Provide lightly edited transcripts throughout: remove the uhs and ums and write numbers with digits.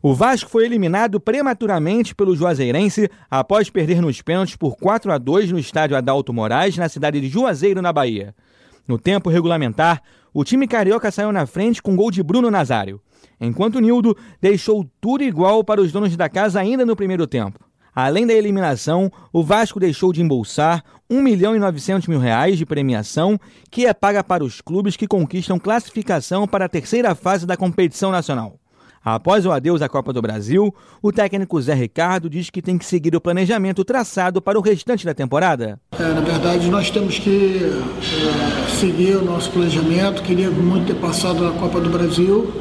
O Vasco foi eliminado prematuramente pelo Juazeirense após perder nos pênaltis por 4-2 no estádio Adalto Moraes, na cidade de Juazeiro, na Bahia. No tempo regulamentar, o time carioca saiu na frente com gol de Bruno Nazário, enquanto Nildo deixou tudo igual para os donos da casa ainda no primeiro tempo. Além da eliminação, o Vasco deixou de embolsar R$1.900.000 de premiação, que é paga para os clubes que conquistam classificação para a terceira fase da competição nacional. Após o adeus à Copa do Brasil, o técnico Zé Ricardo diz que tem que seguir o planejamento traçado para o restante da temporada. Na verdade, nós temos que seguir o nosso planejamento. Queria muito ter passado na Copa do Brasil,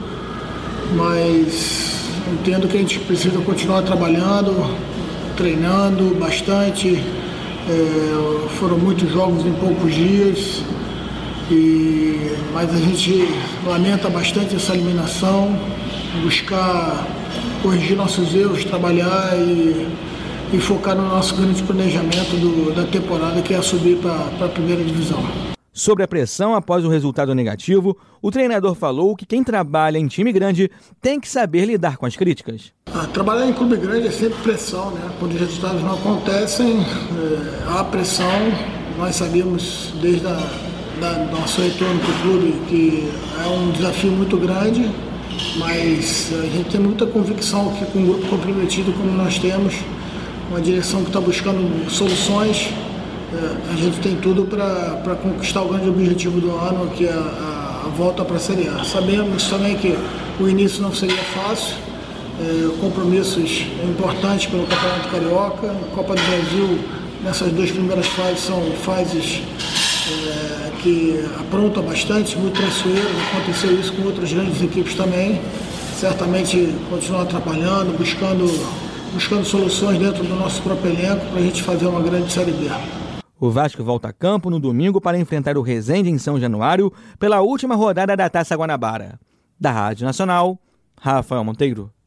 mas entendo que a gente precisa continuar trabalhando, treinando bastante. Foram muitos jogos em poucos dias, mas a gente lamenta bastante essa eliminação. Buscar corrigir nossos erros, trabalhar e focar no nosso grande planejamento da temporada, que é subir para a primeira divisão. Sobre a pressão após o resultado negativo, o treinador falou que quem trabalha em time grande tem que saber lidar com as críticas. Trabalhar em clube grande é sempre pressão, né? Quando os resultados não acontecem, há pressão. Nós sabemos desde nosso retorno para o clube que é um desafio muito grande, mas a gente tem muita convicção que com um grupo comprometido como nós temos, uma direção que está buscando soluções, a gente tem tudo para conquistar o grande objetivo do ano, que é a volta para a Série A. Sabemos também que o início não seria fácil, compromissos importantes pelo Campeonato Carioca, a Copa do Brasil, nessas duas primeiras fases são fases que aprontam bastante, muito traiçoeiras. Aconteceu isso com outras grandes equipes também. Certamente continuar trabalhando, buscando soluções dentro do nosso próprio elenco para a gente fazer uma grande Série B. O Vasco volta a campo no domingo para enfrentar o Resende em São Januário pela última rodada da Taça Guanabara. Da Rádio Nacional, Rafael Monteiro.